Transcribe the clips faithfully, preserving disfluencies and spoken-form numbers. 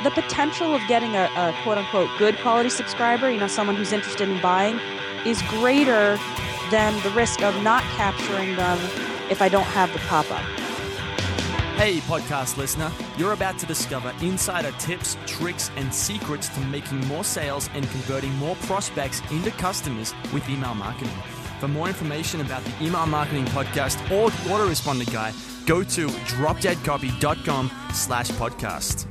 the potential of getting a, a quote-unquote good quality subscriber, you know, someone who's interested in buying, is greater than the risk of not capturing them if I don't have the pop-up. Hey podcast listener, you're about to discover insider tips, tricks, and secrets to making more sales and converting more prospects into customers with email marketing. For more information about the Email Marketing Podcast or the Autoresponder Guy, go to dropdeadcopy.com slash podcast.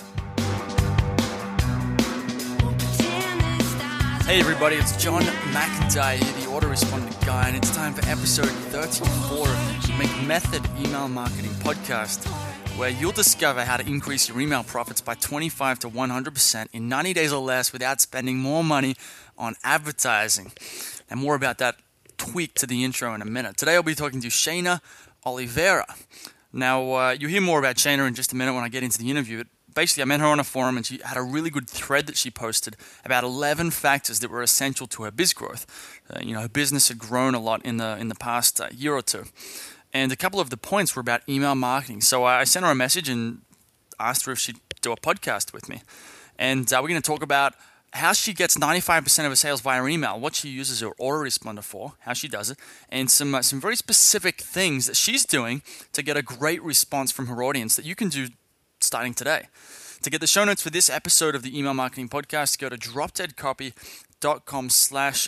Hey everybody, it's John McIntyre here, the Autoresponder Guy, and it's time for episode thirty-four of the McMethod Email Marketing Podcast, where you'll discover how to increase your email profits by twenty-five to one hundred percent in ninety days or less without spending more money on advertising. And more about that tweak to the intro in a minute. Today I'll be talking to Shayna Oliveira. Now, uh, you'll hear more about Shayna in just a minute when I get into the interview. Basically, I met her on a forum and she had a really good thread that she posted about eleven factors that were essential to her biz growth. Uh, you know, her business had grown a lot in the in the past uh, year or two. And a couple of the points were about email marketing. So I sent her a message and asked her if she'd do a podcast with me. And uh, we're going to talk about how she gets ninety-five percent of her sales via email, what she uses her autoresponder for, how she does it, and some uh, some very specific things that she's doing to get a great response from her audience that you can do starting today. To get the show notes for this episode of the Email Marketing Podcast, go to dropdeadcopy.com slash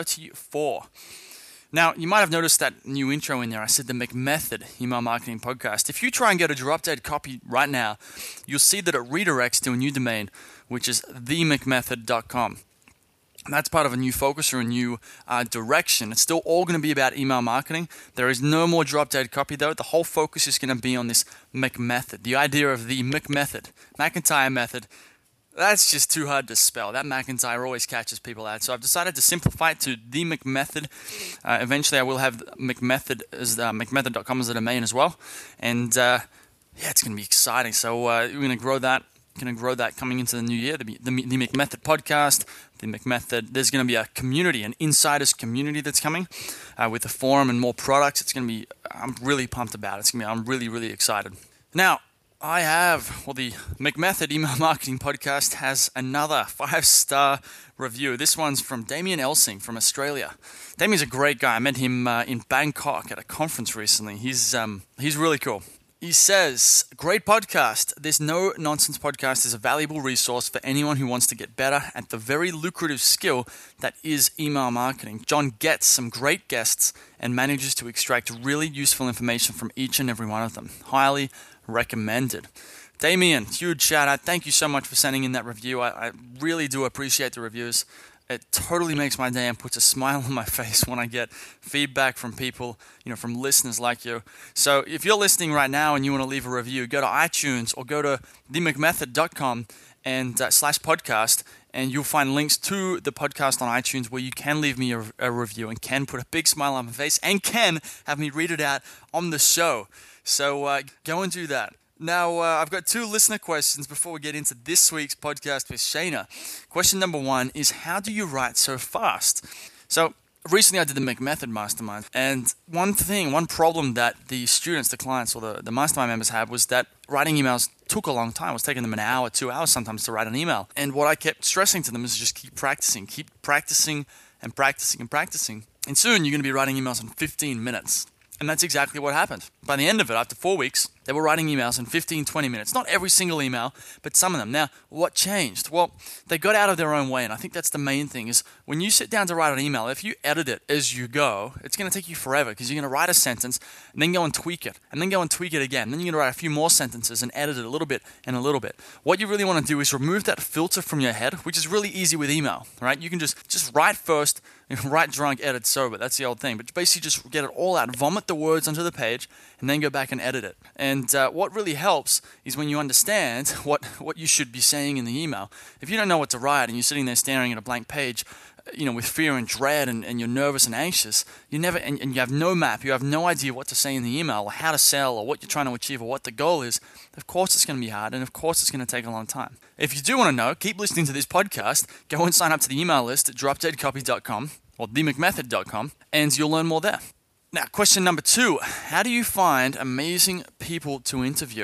34. Now, you might have noticed that new intro in there. I said the McMethod Email Marketing Podcast. If you try and go to dropdeadcopy right now, you'll see that it redirects to a new domain, which is the mc method dot com. And that's part of a new focus or a new uh, direction. It's still all going to be about email marketing. There is no more drop dead copy though. The whole focus is going to be on this McMethod. The idea of the McMethod, McIntyre method, that's just too hard to spell. That McIntyre always catches people out. So I've decided to simplify it to the McMethod. Uh, eventually I will have McMethod as uh, mc method dot com as a domain as well. And uh, yeah, it's going to be exciting. So uh, we're going to grow that. Going to grow that coming into the new year. The, the, the McMethod podcast, the McMethod. There's going to be a community, an insiders community that's coming uh, with the forum and more products. It's going to be. I'm really pumped about it. It's going to be. I'm really really excited. Now I have. Well, the McMethod Email Marketing Podcast has another five star review. This one's from Damien Elsing from Australia. Damien's a great guy. I met him uh, in Bangkok at a conference recently. He's um he's really cool. He says, great podcast. This No Nonsense podcast is a valuable resource for anyone who wants to get better at the very lucrative skill that is email marketing. John gets some great guests and manages to extract really useful information from each and every one of them. Highly recommended. Damien, huge shout out. Thank you so much for sending in that review. I, I really do appreciate the reviews. It totally makes my day and puts a smile on my face when I get feedback from people, you know, from listeners like you. So if you're listening right now and you want to leave a review, go to iTunes or go to the mc method dot com and uh, slash podcast, and you'll find links to the podcast on iTunes where you can leave me a, a review and can put a big smile on my face and can have me read it out on the show. So uh, go and do that. Now, uh, I've got two listener questions before we get into this week's podcast with Shayna. Question number one is, how do you write so fast? So, recently I did the McMethod Mastermind, and one thing, one problem that the students, the clients, or the, the Mastermind members had was that writing emails took a long time. It was taking them an hour, two hours sometimes to write an email. And what I kept stressing to them is just keep practicing, keep practicing and practicing and practicing. And soon you're going to be writing emails in fifteen minutes. And that's exactly what happened. By the end of it, after four weeks, they were writing emails in fifteen, twenty minutes. Not every single email, but some of them. Now, what changed? Well, they got out of their own way, and I think that's the main thing, is when you sit down to write an email, if you edit it as you go, it's going to take you forever, because you're going to write a sentence, and then go and tweak it, and then go and tweak it again. Then you're going to write a few more sentences and edit it a little bit and a little bit. What you really want to do is remove that filter from your head, which is really easy with email, right? You can just, just write first, write drunk, edit sober. That's the old thing. But basically just get it all out, vomit the words onto the page, and then go back and edit it. And uh, what really helps is when you understand what, what you should be saying in the email. If you don't know what to write and you're sitting there staring at a blank page, you know, with fear and dread, and, and you're nervous and anxious, you never, and, and you have no map, you have no idea what to say in the email, or how to sell, or what you're trying to achieve, or what the goal is, of course it's going to be hard, and of course it's going to take a long time. If you do want to know, keep listening to this podcast, go and sign up to the email list at drop dead copy dot com or the mc method dot com, and you'll learn more there. Now, question number two, how do you find amazing people to interview?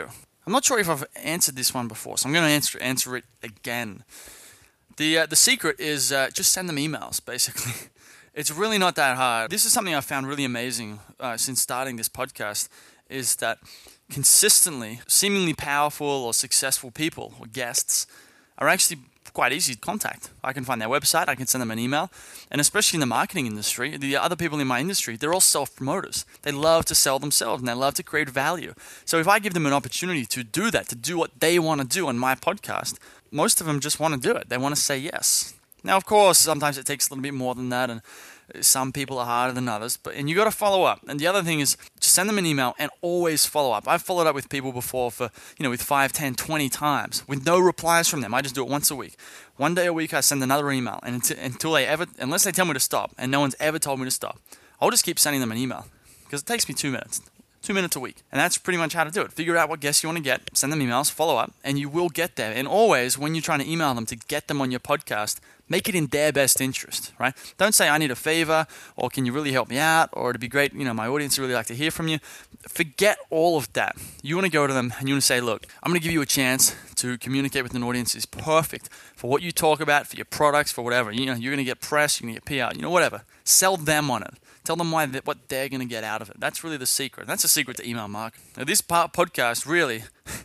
I'm not sure if I've answered this one before, so I'm going to answer answer it again. The uh, the secret is uh, just send them emails, basically. It's really not that hard. This is something I found really amazing uh, since starting this podcast, is that consistently, seemingly powerful or successful people or guests are actually quite easy to contact. I can find their website, I can send them an email, and especially in the marketing industry, the other people in my industry, they're all self-promoters. They love to sell themselves and they love to create value. So if I give them an opportunity to do that, to do what they want to do on my podcast, most of them just want to do it. They want to say yes. Now, of course, sometimes it takes a little bit more than that, and some people are harder than others, but and you got to follow up. And the other thing is just send them an email and always follow up. I've followed up with people before for, you know, with five, ten, twenty times with no replies from them. I just do it once a week. One day a week, I send another email, and until, until they ever, unless they tell me to stop, and no one's ever told me to stop, I'll just keep sending them an email because it takes me two minutes. Two minutes a week. And that's pretty much how to do it. Figure out what guests you want to get, send them emails, follow up, and you will get there. And always, when you're trying to email them to get them on your podcast, make it in their best interest, right? Don't say, I need a favor, or can you really help me out, or it'd be great, you know, my audience would really like to hear from you. Forget all of that. You want to go to them and you want to say, look, I'm going to give you a chance to communicate with an audience is perfect for what you talk about, for your products, for whatever. You know, you're going to get press, you're going to get P R, you know, whatever. Sell them on it. Tell them why they, what they're going to get out of it. That's really the secret. That's the secret to email marketing. Now, this part, podcast really,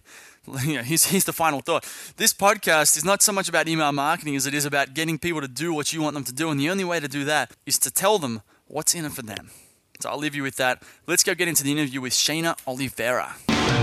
you know, here's, here's the final thought. This podcast is not so much about email marketing as it is about getting people to do what you want them to do. And the only way to do that is to tell them what's in it for them. So I'll leave you with that. Let's go get into the interview with Shayna Oliveira.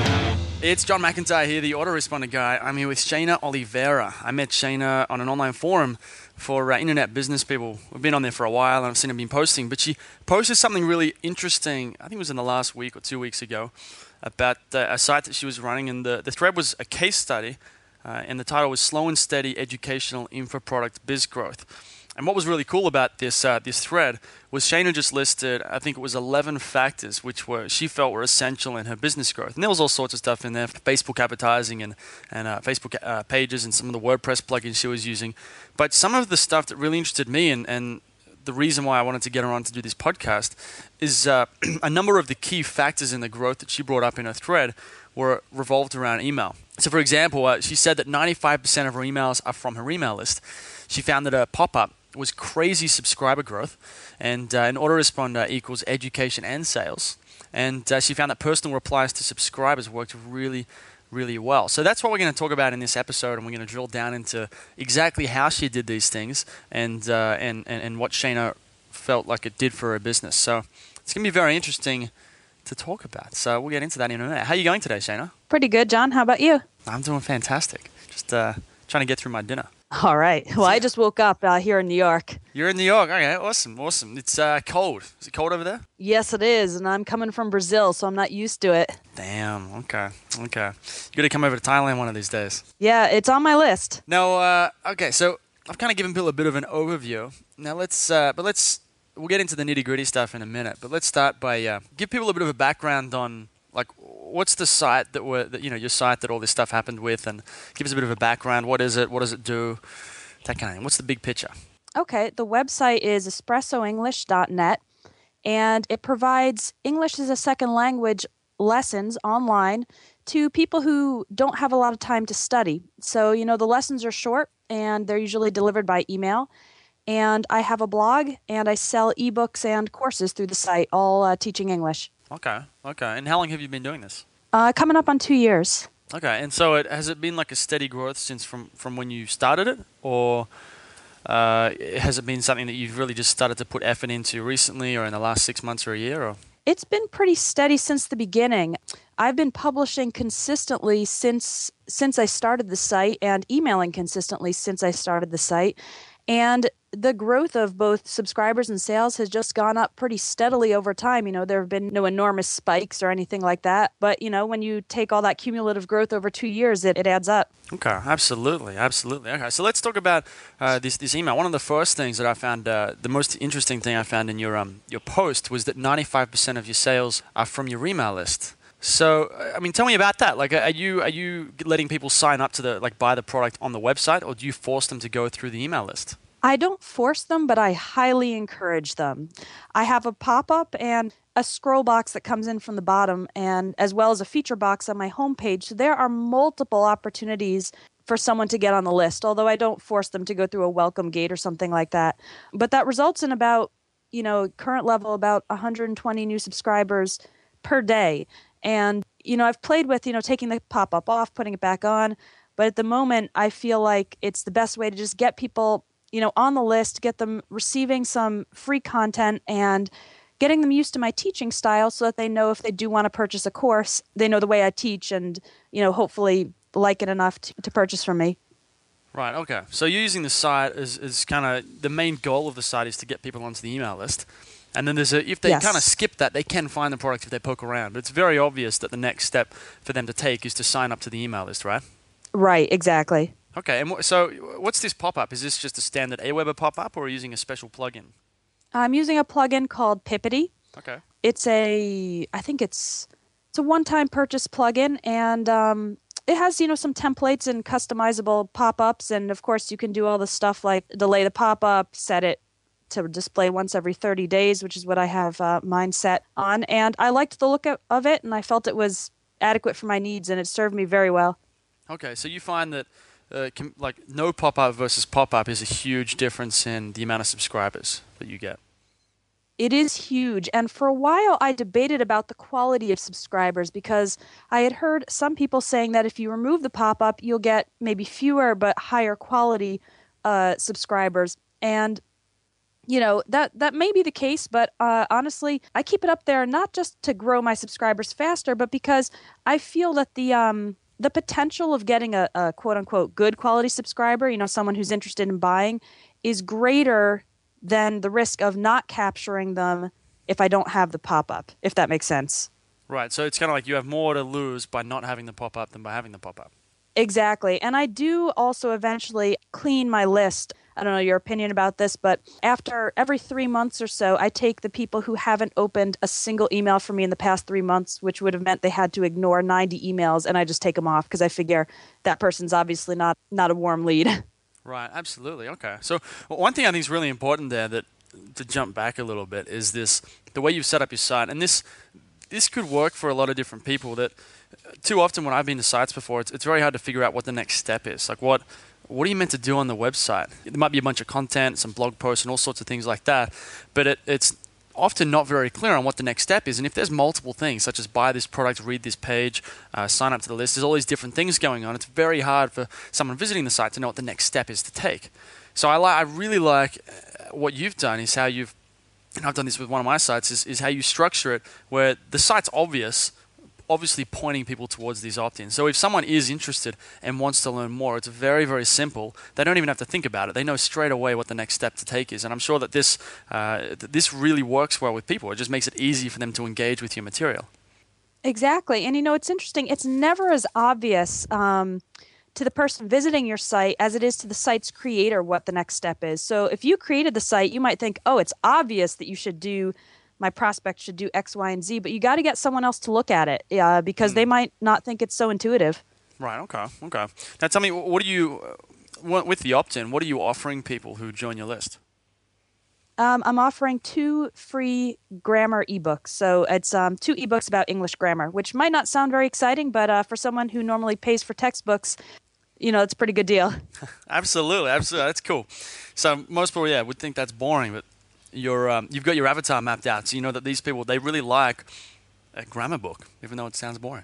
It's John McIntyre here, the autoresponder guy. I'm here with Shayna Oliveira. I met Shayna on an online forum for uh, internet business people. We've been on there for a while and I've seen her been posting, but she posted something really interesting, I think it was in the last week or two weeks ago, about uh, a site that she was running, and the, the thread was a case study, uh, and the title was Slow and Steady Educational Info Product Biz Growth. And what was really cool about this uh, this thread was Shayna just listed, I think it was eleven factors which were she felt were essential in her business growth. And there was all sorts of stuff in there, Facebook advertising and, and uh, Facebook uh, pages and some of the WordPress plugins she was using. But some of the stuff that really interested me, and, and the reason why I wanted to get her on to do this podcast, is uh, a number of the key factors in the growth that she brought up in her thread were revolved around email. So for example, uh, she said that ninety-five percent of her emails are from her email list. She found that a pop-up was crazy subscriber growth, and uh, an autoresponder equals education and sales. And uh, she found that personal replies to subscribers worked really, really well. So that's what we're going to talk about in this episode, and we're going to drill down into exactly how she did these things and, uh, and, and, and what Shayna felt like it did for her business. So it's going to be very interesting to talk about. So we'll get into that in a minute. How are you going today, Shayna? Pretty good, John. How about you? I'm doing fantastic. Just uh, trying to get through my dinner. All right. Well, I just woke up uh, here in New York. You're in New York. Okay, awesome, awesome. It's uh, cold. Is it cold over there? Yes, it is, and I'm coming from Brazil, so I'm not used to it. Damn. Okay. Okay. You got to come over to Thailand one of these days. Yeah, it's on my list. Now, uh, okay. So I've kind of given people a bit of an overview. Now let's, uh, but let's, we'll get into the nitty gritty stuff in a minute. But let's start by uh, give people a bit of a background on like what's the site that were, that, you know, your site that all this stuff happened with, and give us a bit of a background. What is it? What does it do? That kind of thing. What's the big picture? Okay, the website is espresso english dot net, and it provides English as a second language lessons online to people who don't have a lot of time to study. So, you know, the lessons are short and they're usually delivered by email. And I have a blog and I sell ebooks and courses through the site, all uh, teaching English. Okay, okay. And how long have you been doing this? Uh, coming up on two years. Okay, and so it has it been like a steady growth since from, from when you started it, or uh, has it been something that you've really just started to put effort into recently, or in the last six months or a year? Or it's been pretty steady since the beginning. I've been publishing consistently since since I started the site, and emailing consistently since I started the site. And the growth of both subscribers and sales has just gone up pretty steadily over time. You know, there have been no enormous spikes or anything like that. But, you know, when you take all that cumulative growth over two years, it, it adds up. Okay, absolutely, absolutely. Okay, so let's talk about uh, this this email. One of the first things that I found, uh, the most interesting thing I found in your um your post was that ninety-five percent of your sales are from your email list. So, I mean, tell me about that. Like, are you are you letting people sign up to the, like, buy the product on the website, or do you force them to go through the email list? I don't force them, but I highly encourage them. I have a pop-up, and a scroll box that comes in from the bottom, and as well as a feature box on my homepage. So there are multiple opportunities for someone to get on the list, although I don't force them to go through a welcome gate or something like that. But that results in about, you know, current level, about one hundred twenty new subscribers per day. And, you know, I've played with, you know, taking the pop-up off, putting it back on. But at the moment, I feel like it's the best way to just get people, you know, on the list, get them receiving some free content and getting them used to my teaching style so that they know if they do want to purchase a course, they know the way I teach and, you know, hopefully like it enough to, to purchase from me. Right, okay. So you're using the site as, as kind of the main goal of the site is to get people onto the email list. And then there's a, if they Yes. kind of skip that, they can find the product if they poke around. But it's very obvious that the next step for them to take is to sign up to the email list, right? Right, exactly. Okay, and wh- so what's this pop-up? Is this just a standard Aweber pop-up or are you using a special plugin? I'm using a plugin called Pippity. Okay. It's a, I think it's, it's a one-time purchase plugin, and um, it has, you know, some templates and customizable pop-ups, and of course you can do all the stuff like delay the pop-up, set it to display once every thirty days, which is what I have uh, mine set on. And I liked the look of, of it, and I felt it was adequate for my needs, and it served me very well. Okay, so you find that uh, com- like no pop-up versus pop-up is a huge difference in the amount of subscribers that you get. It is huge. And for a while, I debated about the quality of subscribers because I had heard some people saying that if you remove the pop-up, you'll get maybe fewer but higher quality uh, subscribers. And, you know, that, that may be the case, but uh, honestly, I keep it up there not just to grow my subscribers faster, but because I feel that the um, the potential of getting a, a quote-unquote good quality subscriber, you know, someone who's interested in buying, is greater than the risk of not capturing them if I don't have the pop-up, if that makes sense. Right, so it's kind of like you have more to lose by not having the pop-up than by having the pop-up. Exactly. And I do also eventually clean my list. I don't know your opinion about this, but after every three months or so, I take the people who haven't opened a single email from me in the past three months, which would have meant they had to ignore ninety emails, and I just take them off because I figure that person's obviously not, not a warm lead. Right, absolutely. Okay. So one thing I think is really important there, that to jump back a little bit, is this the way you've set up your site, and this this could work for a lot of different people. That too often when I've been to sites before, it's it's very hard to figure out what the next step is. Like what what are you meant to do on the website? There might be a bunch of content, some blog posts, and all sorts of things like that, but it, it's often not very clear on what the next step is. And if there's multiple things, such as buy this product, read this page, uh, sign up to the list, there's all these different things going on. It's very hard for someone visiting the site to know what the next step is to take. So I, li- I really like what you've done is how you've, and I've done this with one of my sites, is, is how you structure it where the site's obvious, obviously pointing people towards these opt-ins. So if someone is interested and wants to learn more, it's very, very simple. They don't even have to think about it. They know straight away what the next step to take is. And I'm sure that this uh, that this really works well with people. It just makes it easy for them to engage with your material. Exactly. And, you know, it's interesting. It's never as obvious um, to the person visiting your site as it is to the site's creator what the next step is. So if you created the site, you might think, oh, it's obvious that you should do my prospect should do X, Y, and Z, but you got to get someone else to look at it uh, because mm. they might not think it's so intuitive. Right. Okay. Okay. Now, tell me, what do you, uh, with the opt-in, what are you offering people who join your list? Um, I'm offering two free grammar ebooks. So it's um, two ebooks about English grammar, which might not sound very exciting, but uh, for someone who normally pays for textbooks, you know, it's a pretty good deal. Absolutely. Absolutely. That's cool. So most people, yeah, would think that's boring, but Your, um, you've got your avatar mapped out, so you know that these people, they really like a grammar book, even though it sounds boring.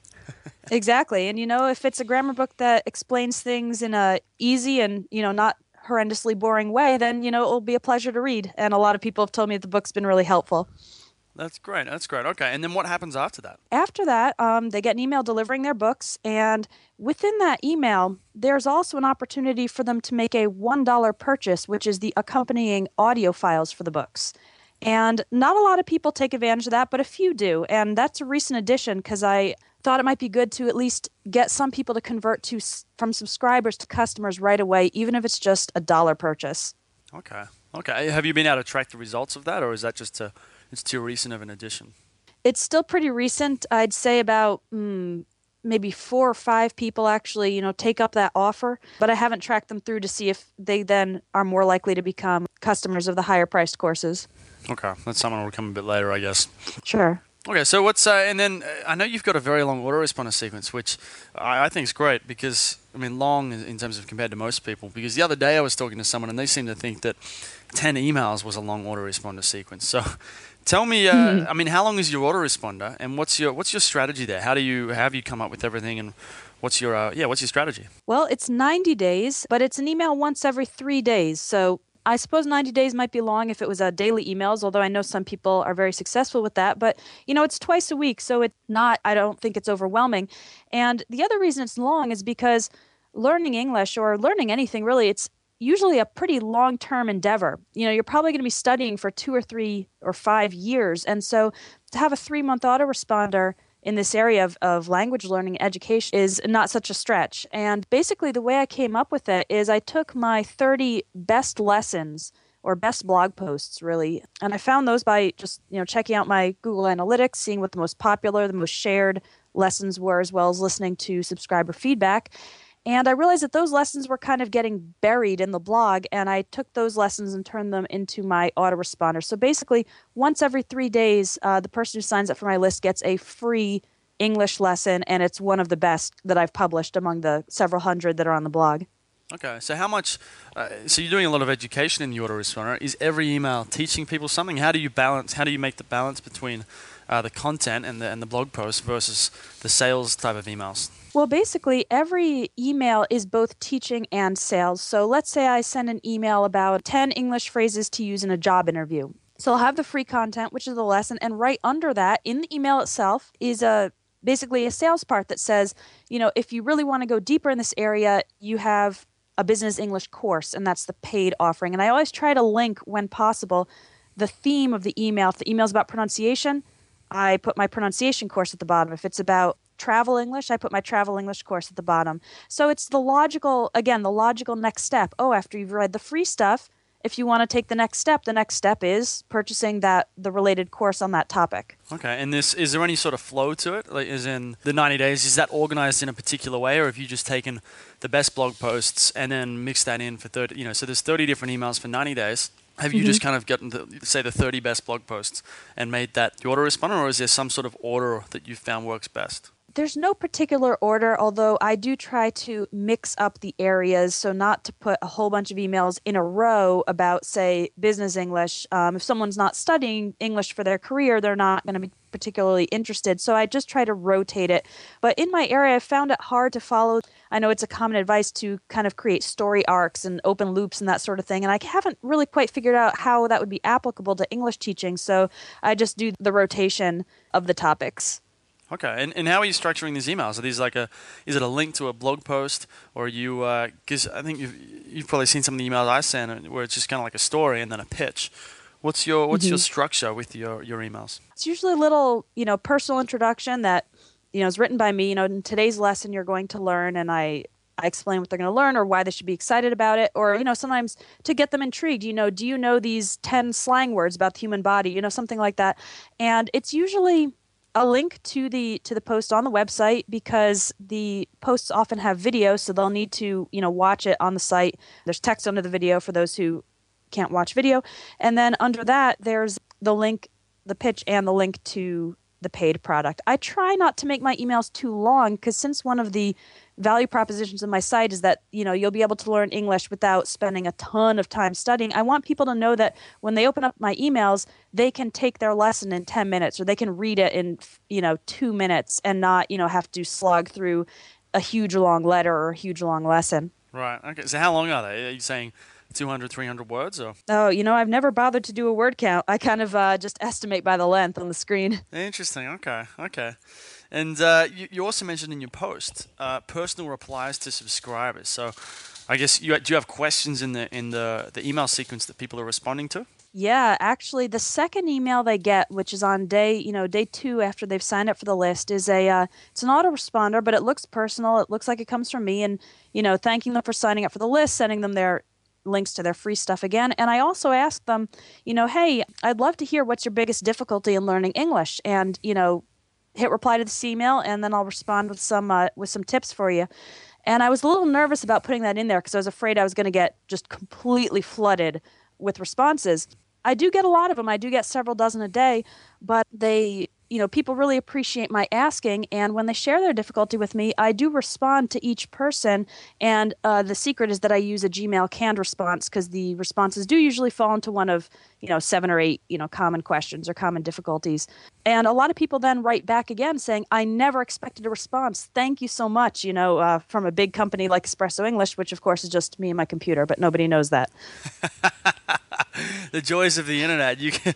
Exactly. And, you know, if it's a grammar book that explains things in a easy and, you know, not horrendously boring way, then, you know, it'll be a pleasure to read. And a lot of people have told me that the book's been really helpful. That's great. That's great. Okay. And then what happens after that? After that, um, they get an email delivering their books. And within that email, there's also an opportunity for them to make a one dollar purchase, which is the accompanying audio files for the books. And not a lot of people take advantage of that, but a few do. And that's a recent addition because I thought it might be good to at least get some people to convert to from subscribers to customers right away, even if it's just a dollar purchase. Okay. Okay. Have you been able to track the results of that, or is that just a It's too recent of an addition? It's still pretty recent. I'd say about mm, maybe four or five people actually, you know, take up that offer, but I haven't tracked them through to see if they then are more likely to become customers of the higher priced courses. Okay, that's something that will come a bit later, I guess. Sure. Okay, so what's uh, and then uh, I know you've got a very long autoresponder sequence, which I, I think is great because I mean long in terms of compared to most people. Because the other day I was talking to someone and they seemed to think that ten emails was a long autoresponder sequence. So tell me, uh, mm-hmm. I mean, how long is your autoresponder, and what's your what's your strategy there? How do you how have you come up with everything, and what's your uh, yeah what's your strategy? Well, it's ninety days, but it's an email once every three days. So I suppose ninety days might be long if it was a daily emails, although I know some people are very successful with that. But, you know, it's twice a week, so it's not, I don't think it's overwhelming. And the other reason it's long is because learning English or learning anything really, it's usually a pretty long-term endeavor. You know, you're probably going to be studying for two or three or five years. And so to have a three-month autoresponder in this area of, of language learning and education is not such a stretch. And basically the way I came up with it is I took my thirty best lessons or best blog posts really, and I found those by just, you know, checking out my Google Analytics, seeing what the most popular, the most shared lessons were, as well as listening to subscriber feedback. And I realized that those lessons were kind of getting buried in the blog, and I took those lessons and turned them into my autoresponder. So basically, once every three days, uh, the person who signs up for my list gets a free English lesson, and it's one of the best that I've published among the several hundred that are on the blog. Okay, so how much, uh, so you're doing a lot of education in the autoresponder. Is every email teaching people something? How do you balance, how do you make the balance between uh, the content and the, and the blog post versus the sales type of emails? Well, basically, every email is both teaching and sales. So let's say I send an email about ten English phrases to use in a job interview. So I'll have the free content, which is the lesson, and right under that, in the email itself, is a basically a sales part that says, you know, if you really want to go deeper in this area, you have a business English course, and that's the paid offering. And I always try to link, when possible, the theme of the email. If the email is about pronunciation, I put my pronunciation course at the bottom. If it's about travel English, I put my travel English course at the bottom. So it's the logical, again, the logical next step. Oh, after you've read the free stuff, if you want to take the next step, the next step is purchasing that the related course on that topic. Okay, and this is there any sort of flow to it? Like, is in the ninety days, is that organized in a particular way, or have you just taken the best blog posts and then mixed that in for thirty? You know, so there's thirty different emails for ninety days. Have you mm-hmm. just kind of gotten to, say, the thirty best blog posts and made that the autoresponder, or is there some sort of order that you found works best? There's no particular order, although I do try to mix up the areas, so not to put a whole bunch of emails in a row about, say, business English. Um, if someone's not studying English for their career, they're not going to be particularly interested. So I just try to rotate it. But in my area, I found it hard to follow. I know it's a common advice to kind of create story arcs and open loops and that sort of thing. And I haven't really quite figured out how that would be applicable to English teaching. So I just do the rotation of the topics. Okay, and, and how are you structuring these emails? Are these like a, is it a link to a blog post, or are you, because uh, I think you've, you've probably seen some of the emails I send where it's just kind of like a story and then a pitch. What's your what's mm-hmm. your structure with your, your emails? It's usually a little, you know, personal introduction that, you know, is written by me. You know, in today's lesson you're going to learn, and I, I explain what they're going to learn or why they should be excited about it, or, you know, sometimes to get them intrigued. You know, do you know these ten slang words about the human body? You know, something like that. And it's usually a link to the to the post on the website, because the posts often have video, so they'll need to, you know, watch it on the site. There's text under the video for those who can't watch video. And then under that, there's the link, the pitch, and the link to the paid product. I try not to make my emails too long, because since one of the value propositions of my site is that, you know, you'll be able to learn English without spending a ton of time studying, I want people to know that when they open up my emails, they can take their lesson in ten minutes, or they can read it in, you know, two minutes and not, you know, have to slog through a huge long letter or a huge long lesson. Right. Okay. So how long are they? Are you saying two hundred, three hundred words? Or? Oh, you know, I've never bothered to do a word count. I kind of uh, just estimate by the length on the screen. Interesting. Okay. Okay. And uh, you, you also mentioned in your post uh, personal replies to subscribers. So I guess you do you have questions in the in the, the email sequence that people are responding to? Yeah, actually, the second email they get, which is on day, you know, day two after they've signed up for the list, is a uh, it's an autoresponder, but it looks personal. It looks like it comes from me, and, you know, thanking them for signing up for the list, sending them their links to their free stuff again. And I also ask them, you know, hey, I'd love to hear what's your biggest difficulty in learning English, and, you know, hit reply to this email, and then I'll respond with some uh, with some tips for you. And I was a little nervous about putting that in there because I was afraid I was going to get just completely flooded with responses. I do get a lot of them. I do get several dozen a day, but they, you know, people really appreciate my asking. And when they share their difficulty with me, I do respond to each person. And uh, the secret is that I use a Gmail canned response because the responses do usually fall into one of, you know, seven or eight, you know, common questions or common difficulties. And a lot of people then write back again saying, I never expected a response. Thank you so much, you know, uh, from a big company like Espresso English, which of course is just me and my computer, but nobody knows that. The joys of the internet. You can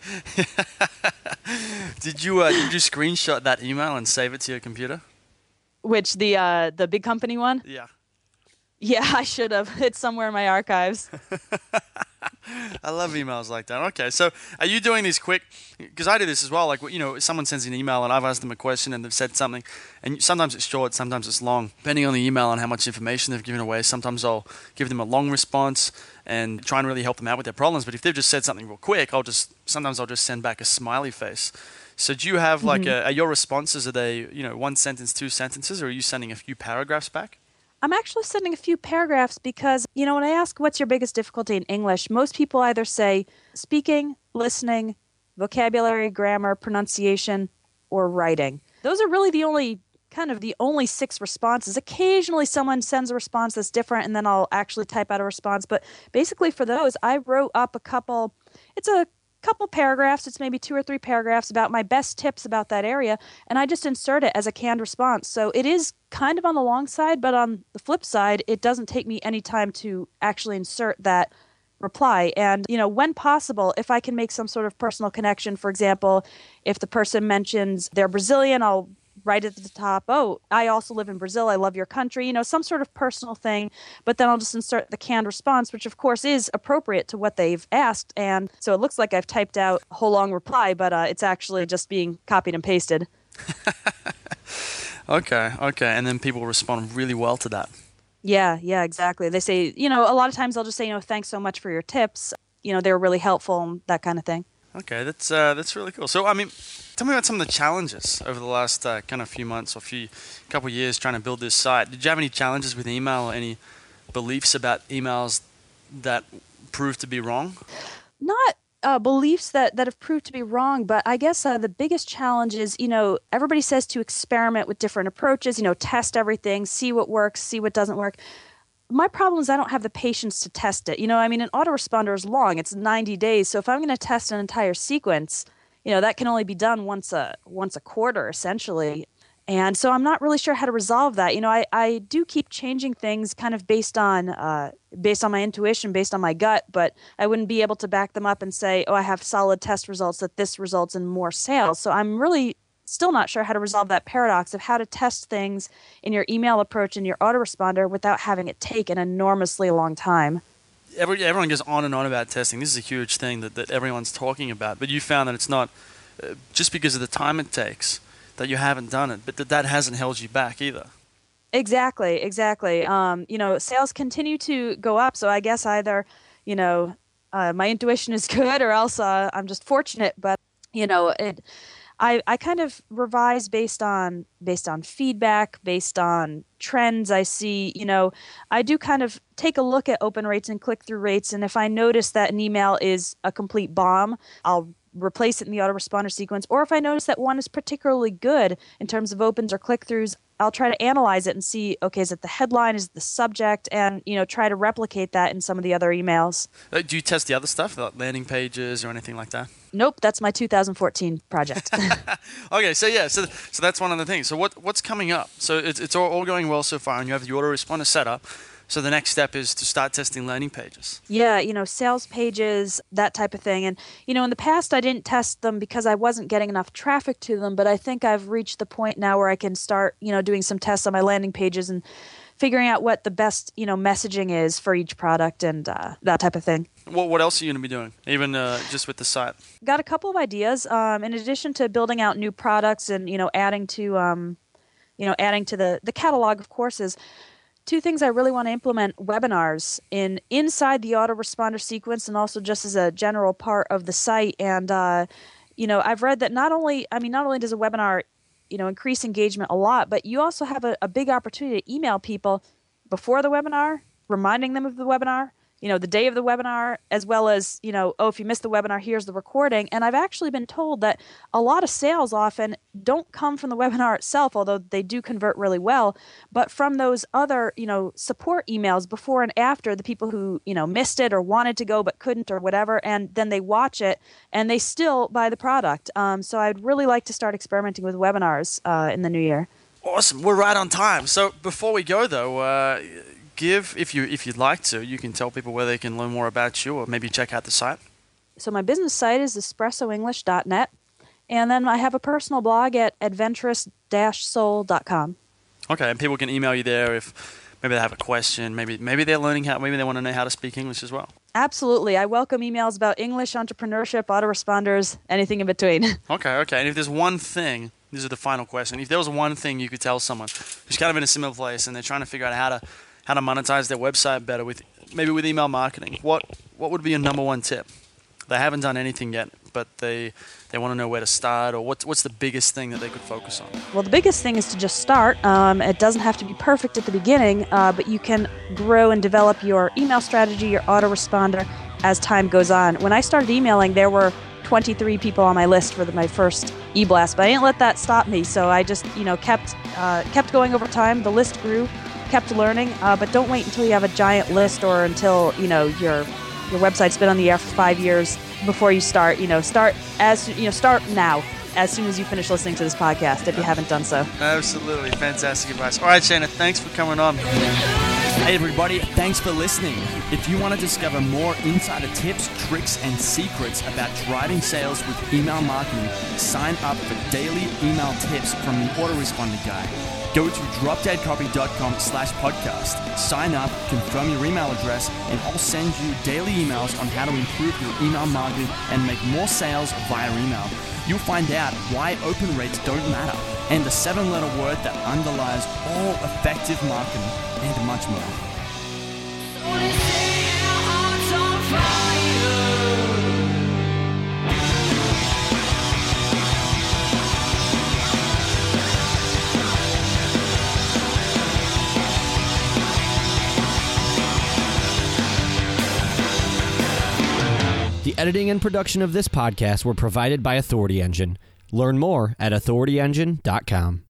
did you uh, did you screenshot that email and save it to your computer? Which the uh, the big company one? Yeah. Yeah, I should have. It's somewhere in my archives. I love emails like that. Okay, so are you doing these quick? Because I do this as well. Like, you know, someone sends an email and I've asked them a question and they've said something, and sometimes it's short, sometimes it's long, depending on the email and how much information they've given away. Sometimes I'll give them a long response and try and really help them out with their problems. But if they've just said something real quick, I'll just sometimes I'll just send back a smiley face. So do you have like mm-hmm. a, are your responses, are they, you know, one sentence, two sentences, or are you sending a few paragraphs back? I'm actually sending a few paragraphs because, you know, when I ask what's your biggest difficulty in English, most people either say speaking, listening, vocabulary, grammar, pronunciation, or writing. Those are really the only kind of the only six responses. Occasionally someone sends a response that's different and then I'll actually type out a response. But basically for those, I wrote up a couple, it's a couple paragraphs, it's maybe two or three paragraphs about my best tips about that area, and I just insert it as a canned response. So it is kind of on the long side, but on the flip side, it doesn't take me any time to actually insert that reply. And, you know, when possible, if I can make some sort of personal connection, for example, if the person mentions they're Brazilian, I'll write at the top, oh, I also live in Brazil, I love your country, you know, some sort of personal thing, but then I'll just insert the canned response, which of course is appropriate to what they've asked. And so it looks like I've typed out a whole long reply, but uh, it's actually just being copied and pasted. Okay, okay. And then people respond really well to that. Yeah, yeah, exactly. They say, you know, a lot of times they'll just say, you know, thanks so much for your tips. You know, they were really helpful and that kind of thing. Okay, that's uh, that's really cool. So, I mean, tell me about some of the challenges over the last uh, kind of few months or few couple of years trying to build this site. Did you have any challenges with email or any beliefs about emails that proved to be wrong? Not uh, beliefs that, that have proved to be wrong, but I guess uh, the biggest challenge is, you know, everybody says to experiment with different approaches, you know, test everything, see what works, see what doesn't work. My problem is I don't have the patience to test it. You know, I mean, an autoresponder is long. It's ninety days. So if I'm going to test an entire sequence, you know, that can only be done once a once a quarter, essentially. And so I'm not really sure how to resolve that. You know, I, I do keep changing things kind of based on uh, based on my intuition, based on my gut, but I wouldn't be able to back them up and say, oh, I have solid test results that this results in more sales. So I'm really still not sure how to resolve that paradox of how to test things in your email approach and your autoresponder without having it take an enormously long time. Every, everyone goes on and on about testing. This is a huge thing that, that everyone's talking about, but you found that it's not uh, just because of the time it takes that you haven't done it, but that that hasn't held you back either. Exactly, exactly. Um, you know, sales continue to go up, so I guess either, you know, uh, my intuition is good or else uh, I'm just fortunate, but, you know, it... I, I kind of revise based on based on feedback, based on trends I see. You know, I do kind of take a look at open rates and click-through rates, and if I notice that an email is a complete bomb, I'll replace it in the autoresponder sequence. Or if I notice that one is particularly good in terms of opens or click-throughs, I'll try to analyze it and see, okay, is it the headline, is it the subject, and, you know, try to replicate that in some of the other emails. Uh, do you test the other stuff, like landing pages or anything like that? Nope, that's my two thousand fourteen project. Okay, so yeah, so so that's one of the things. So what what's coming up? So it's it's all, all going well so far, and you have the autoresponder set up. So the next step is to start testing landing pages. Yeah, you know, sales pages, that type of thing. And, you know, in the past, I didn't test them because I wasn't getting enough traffic to them. But I think I've reached the point now where I can start, you know, doing some tests on my landing pages and figuring out what the best, you know, messaging is for each product and uh, that type of thing. What what else are you going to be doing, even uh, just with the site? Got a couple of ideas. Um, in addition to building out new products and, you know, adding to, um, you know, adding to the, the catalog of courses. Two things I really want to implement: webinars in inside the autoresponder sequence and also just as a general part of the site. And, uh, you know, I've read that not only, I mean, not only does a webinar you know, increase engagement a lot. But you also have a, a big opportunity to email people before the webinar, reminding them of the webinar, you know, the day of the webinar, as well as, you know, oh, if you missed the webinar, here's the recording. And I've actually been told that a lot of sales often don't come from the webinar itself, although they do convert really well, but from those other, you know, support emails before and after, the people who, you know, missed it or wanted to go but couldn't or whatever, and then they watch it and they still buy the product. Um, so I'd really like to start experimenting with webinars uh, in the new year. Awesome. We're right on time. So before we go, though, uh, give, if you if you'd like to, you can tell people where they can learn more about you, or maybe check out the site. So my business site is espresso english dot net, and then I have a personal blog at adventurous dash soul dot com. Okay, and people can email you there if maybe they have a question, maybe maybe they're learning how, maybe they want to know how to speak English as well. Absolutely. I welcome emails about English, entrepreneurship, autoresponders, anything in between. Okay, okay. And if there's one thing, this is the final question, if there was one thing you could tell someone who's kind of in a similar place and they're trying to figure out how to how to monetize their website better with maybe with email marketing, what what would be your number one tip? They haven't done anything yet, but they they want to know where to start, or what's what's the biggest thing that they could focus on? Well, the biggest thing is to just start. Um, it doesn't have to be perfect at the beginning, uh, but you can grow and develop your email strategy, your autoresponder, as time goes on. When I started emailing, there were twenty-three people on my list for the, my first e-blast, but I didn't let that stop me. So I just, you know, kept uh, kept going over time. The list grew, kept learning, uh, but don't wait until you have a giant list or until, you know, your your website's been on the air for five years before you start. You know, start as you know, start now. As soon as you finish listening to this podcast, if you haven't done so. Absolutely. Fantastic advice. All right, Shana, thanks for coming on. Hey everybody, thanks for listening. If you want to discover more insider tips, tricks, and secrets about driving sales with email marketing, sign up for daily email tips from the Autoresponder Guy. Go to drop dead copy dot com slash podcast. Sign up, confirm your email address, and I'll send you daily emails on how to improve your email marketing and make more sales via email. You'll find out why open rates don't matter, and the seven-letter word that underlies all effective marketing, and much more. The editing and production of this podcast were provided by Authority Engine. Learn more at authority engine dot com.